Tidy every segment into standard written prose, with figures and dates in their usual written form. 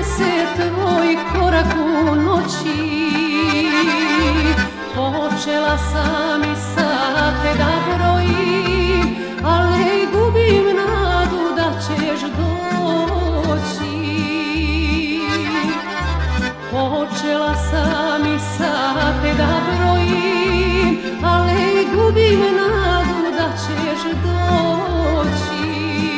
se tvoj korak u noći. Počela sam i sate da brojim, ali gubim nadu da ćeš doći. Počela sam i sate da brojim, ali gubim nadu da ćeš doći.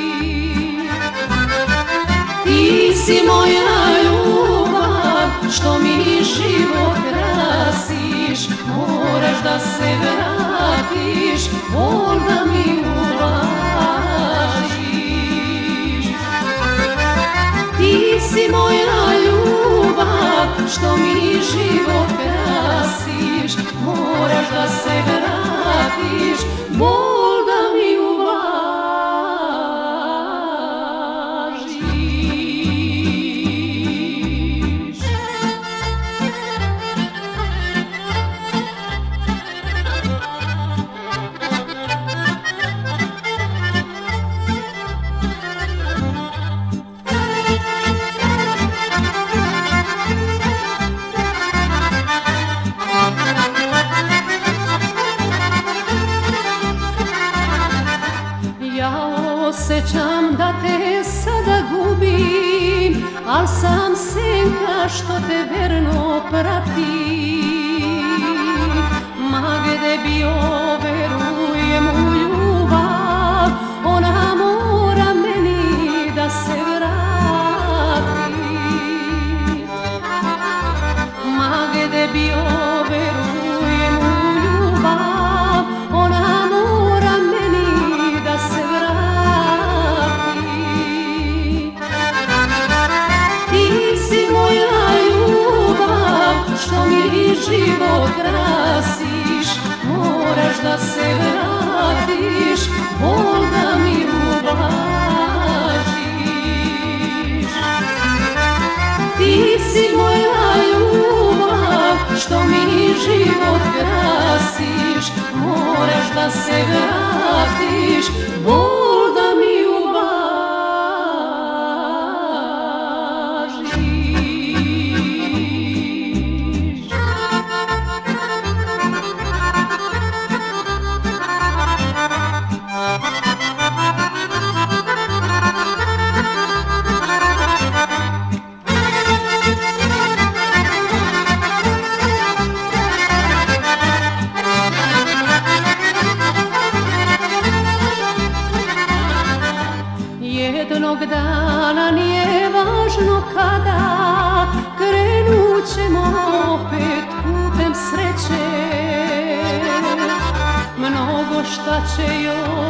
Ti si moja ljubav, što mi život krasiš, moraš da se vratiš, bol da mi ublažiš. Ti si moja ljubav, što mi život krasiš, moraš da se vratiš, bol da mi ublažiš. Osjećam da te sada gubim, al sam senka što te verno prati. Ma gde bio verujem u ljubav, ona mora meni da se vrati. Ma gde bio verujem u ljubav, ona mora meni da se vrati. Što mi život krasiš, moraš da se vratiš, bol da mi ublažiš. Ti si moja ljubav, što mi život krasiš, moraš da se vratiš, bol da mi ublažiš. Jednog dana nije važno kada, krenut ćemo opet putem sreće. Mnogo šta će još